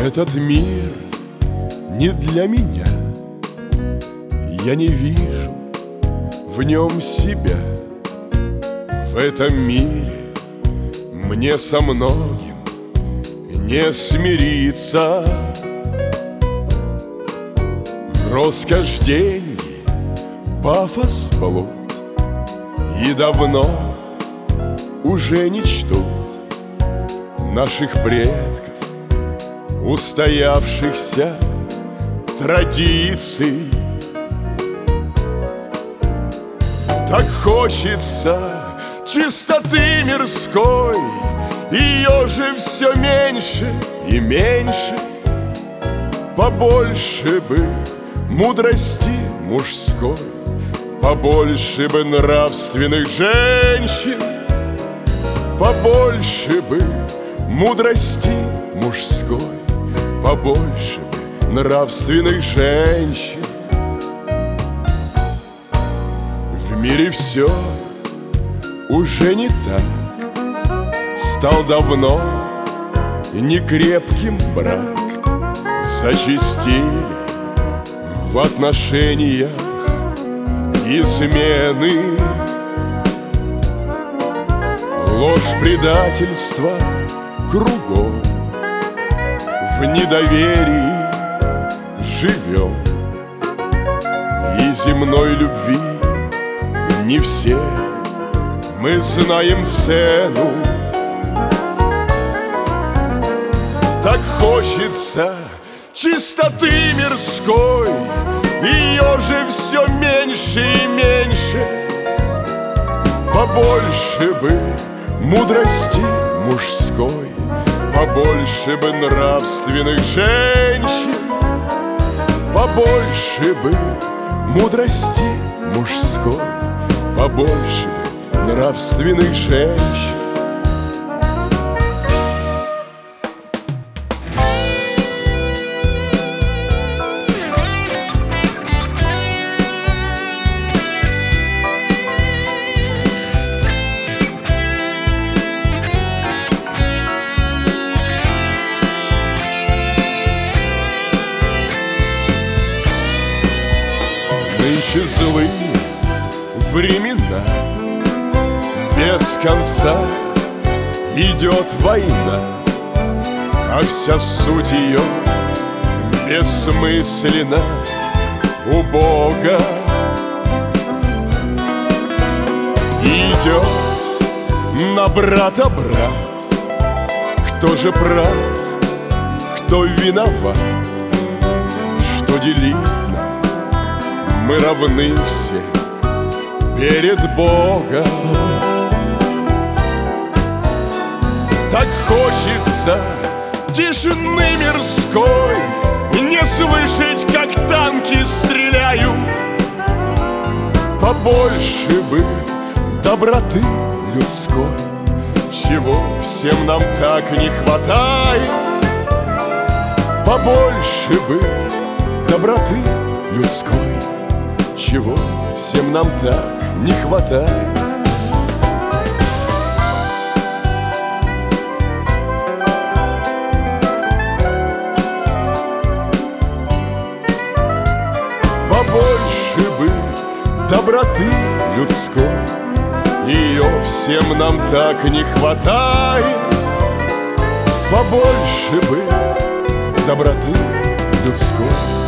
Этот мир не для меня. Я не вижу в нем себя. В этом мире мне со многим не смириться. Роскошь, деньги, пафос, блуд, и давно уже не чтут наших предков, устоявшихся традиций. Так хочется чистоты мирской, ее же все меньше и меньше. Побольше бы мудрости мужской, побольше бы нравственных женщин, побольше бы мудрости мужской, побольше бы нравственных женщин. В мире все уже не так, стал давно некрепким брак. Зачастили в отношениях измены, ложь, предательство кругом, в недоверии живем, и земной любви не все мы знаем цену. Так хочется чистоты мирской, ее же все меньше и меньше. Побольше бы мудрости мужской, побольше бы нравственных женщин, побольше бы мудрости мужской, побольше бы нравственных женщин. Нынче злые времена, без конца идет война, а вся суть ее бессмысленна, убога. Идет на брата брат, кто же прав, кто виноват, что делить нам? Мы равны все перед Богом. Так хочется тишины мирской, не слышать, как танки стреляют. Побольше бы доброты людской, чего всем нам так не хватает. Побольше бы доброты людской, чего всем нам так не хватает. Побольше бы доброты людской, ее всем нам так не хватает. Побольше бы доброты людской,